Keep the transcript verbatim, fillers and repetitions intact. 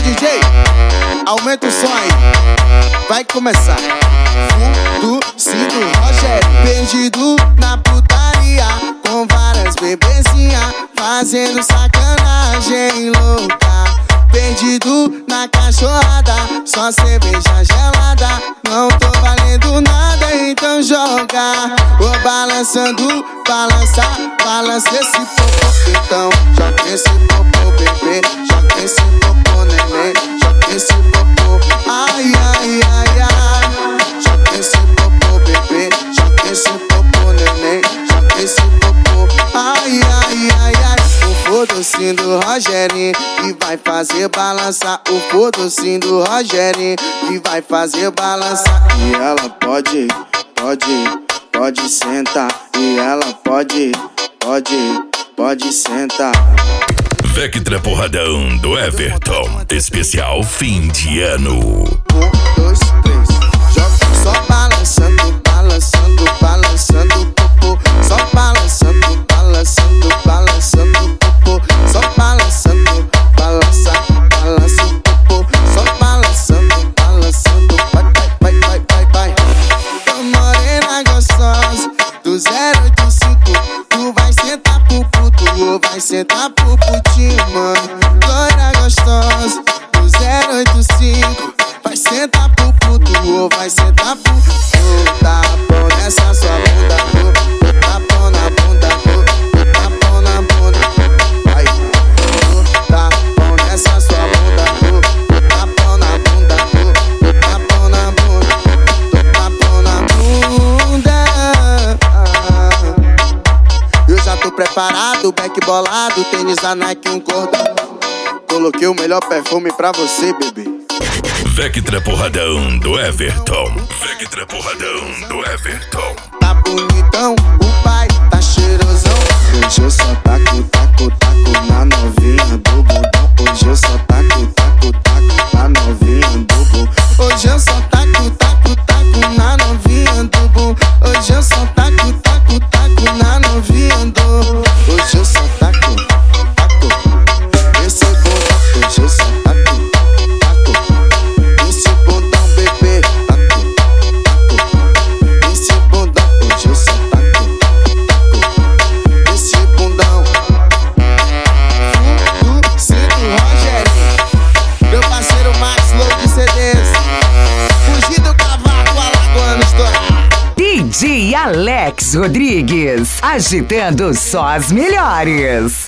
D J, aumenta o som aí. Vai começar. Fundo, cinto, Rogério. Perdido na putaria, com várias bebezinhas, fazendo sacanagem louca. Perdido na cachorrada, só cerveja gelada. Não tô valendo nada, então joga. Vou balançando, balança, balança esse popô. Então joga esse popô, bebê. Joga esse popô, neném. Joga esse popô, ai, ai, ai, ai. Joga esse popô, bebê. Joga esse popô, neném. Joga esse popô, ai, ai, ai, ai. O docinho do Rogerinho que vai fazer balançar. O docinho do Rogerinho que vai fazer balançar. E ela pode, pode, pode sentar. E ela pode, pode, pode sentar. Vectra Porradão do Everton, especial fim de ano. Um, dois, três, joga só balançando, balançando, balançando popô. Só balançando, balançando, balançando popô. Só balançando, balança, balança o popô. Só balançando, balançando, vai, vai, vai, vai, vai. Tô morena gostosa, do zero oito cinco. Tu vai sentar pro puto ou vai sentar pro putinho, mano. Loira gostosa, do zero oito cinco. Vai sentar pro puto ou vai sentar pro puto. Tá bom nessa sua bunda, oh. Tá bom na bunda, oh. Tá bom na bunda, vai. Oh, tá bom nessa sua bunda, oh. Tá bom na bunda, oh. Tá bom na bunda, tá bom na bunda. Eu já tô preparado, back bolado, tênis da Nike, um cordão. Coloquei o melhor perfume pra você, bebê. Vectra Porradão do Everton. Vectra Porradão do Everton. Tá bonitão, o pai tá cheirosão. Hoje eu só taco, taco, taco na novinha do bundão. Hoje eu só taco, taco, taco na novinha do bundão. Hoje eu só taco, taco, taco na novinha do bundão. Hoje eu só taco, taco, taco na novinha do bundão. Hoje eu só taco, taco, esse bundão. Hoje eu só taco, taco, esse bundão, bebê. Taco, taco, esse bundão. Hoje eu só taco, taco, esse bundão. Fundo, cinto, Rogerinho. Meu parceiro Max, louco de C Ds. Fugir do cavaco, alagoano estourar. D J Alex Rodrigues, agitando só as melhores.